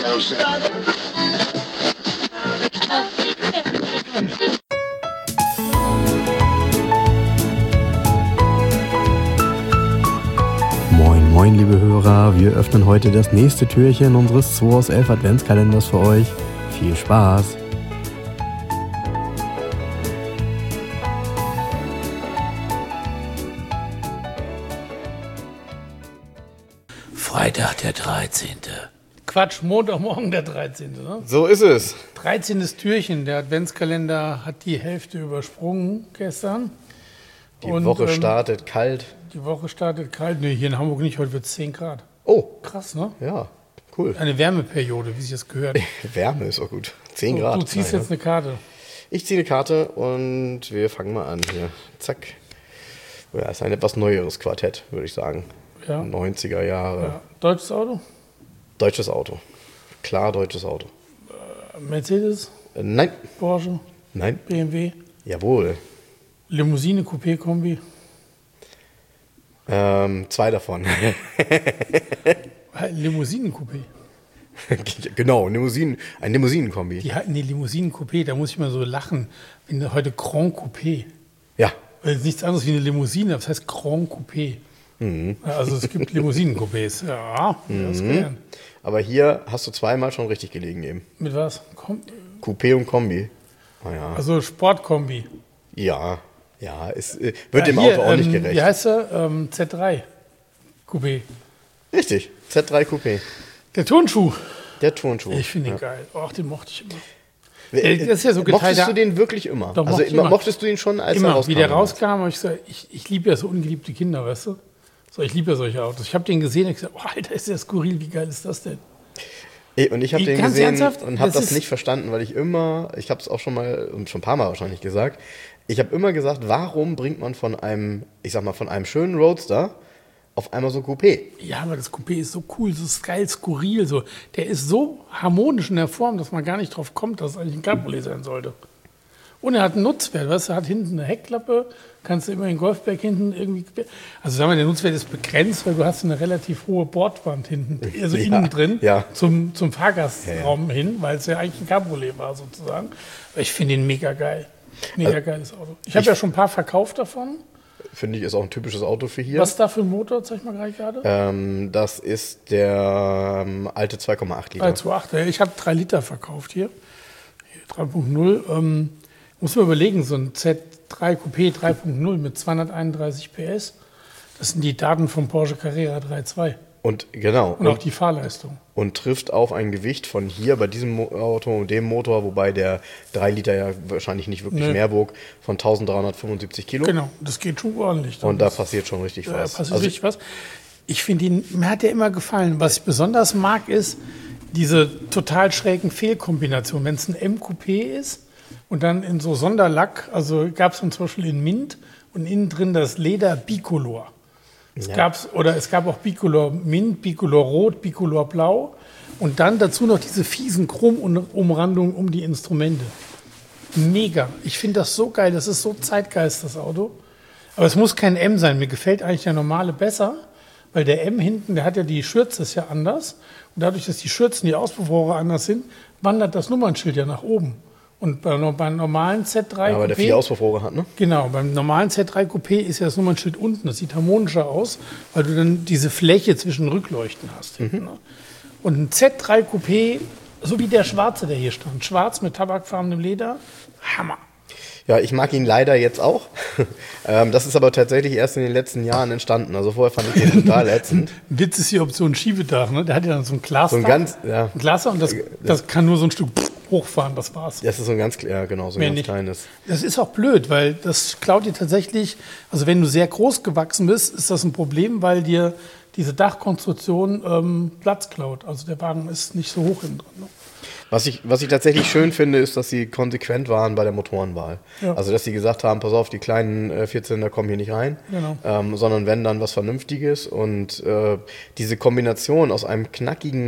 Moin, moin, liebe Hörer. Wir öffnen heute das nächste Türchen unseres 2 aus 11 Adventskalenders für euch. Viel Spaß! Freitag der 13. Quatsch, Montagmorgen der 13. Ne? So ist es. 13. Türchen, der Adventskalender hat die Hälfte übersprungen gestern. Die Woche startet kalt. Die Woche startet kalt. Nee, hier in Hamburg nicht, heute wird es 10 Grad. Oh. Krass, ne? Ja, cool. Eine Wärmeperiode, wie sich das gehört. Wärme ist auch gut. 10 Grad. Du ziehst jetzt eine Karte. Ich ziehe eine Karte und wir fangen mal an hier. Zack. Ja, ist ein etwas neueres Quartett, würde ich sagen. Ja. 90er Jahre. Ja. Deutsches Auto? Deutsches Auto. Klar deutsches Auto. Mercedes? Nein. Porsche? Nein. BMW? Jawohl. Limousine, Coupé, Kombi? 2 davon. Limousinen-Coupé. Genau, ein Limousinenkombi. Limousinen-Coupé, da muss ich mal so lachen. Wenn heute Grand Coupé. Ja. Weil es nichts anderes wie eine Limousine, das heißt Grand Coupé. Mhm. Also es gibt Limousinen-Coupés. Ja, das gelernt. Aber hier hast du zweimal schon richtig gelegen eben. Mit was? Coupé und Kombi. Ah, ja. Also Sportkombi. Ja, es wird dem Auto auch nicht gerecht. Wie heißt er? Z3 Coupé. Richtig, Z3 Coupé. Der Turnschuh. Der Turnschuh. Ich finde ihn geil. Ach, den mochte ich immer. Das ist ja so mochtest du den wirklich immer? Doch, also mochtest du ihn schon, als er immer. rauskam? Wie der rauskam, habe ich gesagt, ich liebe ja so ungeliebte Kinder, weißt du? So, ich liebe ja solche Autos. Ich habe den gesehen und gesagt, oh, Alter, ist der skurril, wie geil ist das denn? Und ich habe den Ganz gesehen ernsthaft? und habe das nicht verstanden, weil ich habe es auch schon mal und schon ein paar Mal wahrscheinlich gesagt, ich habe immer gesagt, warum bringt man von einem schönen Roadster auf einmal so Coupé? Ja, aber das Coupé ist so cool, so geil, skurril. So. Der ist so harmonisch in der Form, dass man gar nicht drauf kommt, dass es eigentlich ein Cabriolet sein sollte. Und er hat einen Nutzwert, weißt du, er hat hinten eine Heckklappe, kannst du immer den Golfberg hinten irgendwie... Also sagen wir, der Nutzwert ist begrenzt, weil du hast eine relativ hohe Bordwand hinten, also innen drin, zum Fahrgastraum hin, weil es ja eigentlich ein Cabriolet war sozusagen. Aber ich finde ihn mega geil. Mega geiles Auto. Ich habe ja schon ein paar verkauft davon. Finde ich, ist auch ein typisches Auto für hier. Was ist da für ein Motor, zeig mal gerade? Das ist der alte 2,8 Liter. 3,28. Ich habe 3 Liter verkauft hier 3.0. Muss man überlegen, so ein Z3 Coupé 3.0 mit 231 PS, das sind die Daten vom Porsche Carrera 3.2. Und genau. Und auch die Fahrleistung. Und trifft auf ein Gewicht von hier bei diesem Auto und dem Motor, wobei der 3 Liter ja wahrscheinlich nicht wirklich mehr wog, von 1375 Kilo. Genau, das geht schon ordentlich. Und da passiert schon richtig was. Da passiert richtig was. Ich finde ihn, mir hat der immer gefallen. Was ich besonders mag, ist diese total schrägen Fehlkombinationen. Wenn es ein M-Coupé ist und dann in so Sonderlack, also gab es dann zum Beispiel in Mint und innen drin das Leder Bicolor. Es gab auch Bicolor Mint, Bicolor Rot, Bicolor Blau und dann dazu noch diese fiesen Chromumrandungen um die Instrumente. Mega. Ich finde das so geil. Das ist so Zeitgeist, das Auto. Aber es muss kein M sein. Mir gefällt eigentlich der normale besser, weil der M hinten, der hat ja die Schürze ist ja anders. Und dadurch, dass die Schürzen, die Auspuffrohre anders sind, wandert das Nummernschild ja nach oben. Und beim normalen Z3 Coupé... Aber der 4 Auspuffrohre hat, ne? Genau, beim normalen Z3 Coupé ist ja das Nummernschild unten. Das sieht harmonischer aus, weil du dann diese Fläche zwischen Rückleuchten hast. Hinten, ne? Und ein Z3 Coupé, so wie der schwarze, der hier stand, schwarz mit tabakfarbenem Leder, Hammer. Ja, ich mag ihn leider jetzt auch. Das ist aber tatsächlich erst in den letzten Jahren entstanden. Also vorher fand ich den total ätzend. Witz ist hier Option Schiebedach, ne? Der hat ja dann so ein Glasdach. So ein ganz, ein Glasdach und das kann nur so ein Stück hochfahren, das war's. Das ist so ein ganz, so ein ganz kleines. Das ist auch blöd, weil das klaut dir tatsächlich, also wenn du sehr groß gewachsen bist, ist das ein Problem, weil dir diese Dachkonstruktion Platz klaut. Also der Wagen ist nicht so hoch hinten dran. Ne? Was ich tatsächlich schön finde, ist, dass sie konsequent waren bei der Motorenwahl. Ja. Also, dass sie gesagt haben, pass auf, die kleinen Vierzylinder kommen hier nicht rein, sondern wenn, dann was Vernünftiges. Und diese Kombination aus einem knackigen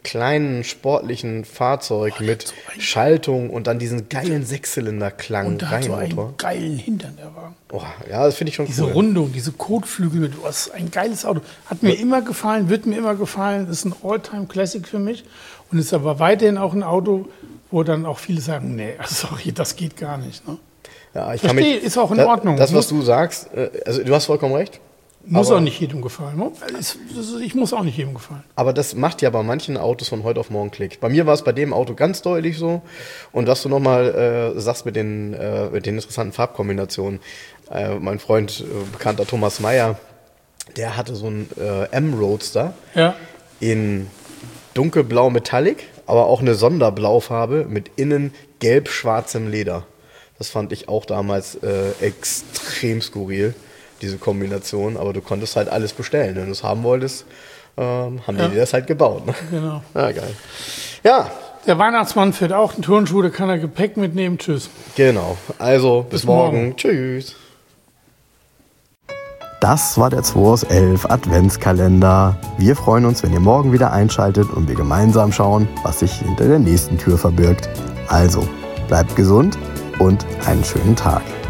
kleinen sportlichen Fahrzeug mit Schaltung und dann diesen geilen Sechszylinderklang. Und da hat so einen geilen Hintern, der Wagen. Oh, ja, das finde ich schon Diese cool. Rundung, diese Kotflügel, du hast ein geiles Auto. Hat mir immer gefallen, wird mir immer gefallen, ist ein All-Time-Classic für mich und ist aber weiterhin auch ein Auto, wo dann auch viele sagen, nee, sorry, das geht gar nicht. Ne? Ja, ich Verstehe, ist auch in Ordnung. Das, was du sagst, also du hast vollkommen recht. Muss auch nicht jedem gefallen. Ich muss auch nicht jedem gefallen. Aber das macht ja bei manchen Autos von heute auf morgen Klick. Bei mir war es bei dem Auto ganz deutlich so. Und was du nochmal sagst mit den interessanten Farbkombinationen. Mein Freund, bekannter Thomas Meyer, der hatte so einen M-Roadster in dunkelblau Metallic, aber auch eine Sonderblau-Farbe mit innen gelb-schwarzem Leder. Das fand ich auch damals extrem skurril, diese Kombination. Aber du konntest halt alles bestellen. Wenn du es haben wolltest, haben die dir das halt gebaut. Ne? Genau. Ja, geil. Ja. Der Weihnachtsmann fährt auch einen Turnschuh, da kann er Gepäck mitnehmen. Tschüss. Genau. Also, bis morgen. Tschüss. Das war der 2 aus 11 Adventskalender. Wir freuen uns, wenn ihr morgen wieder einschaltet und wir gemeinsam schauen, was sich hinter der nächsten Tür verbirgt. Also, bleibt gesund und einen schönen Tag.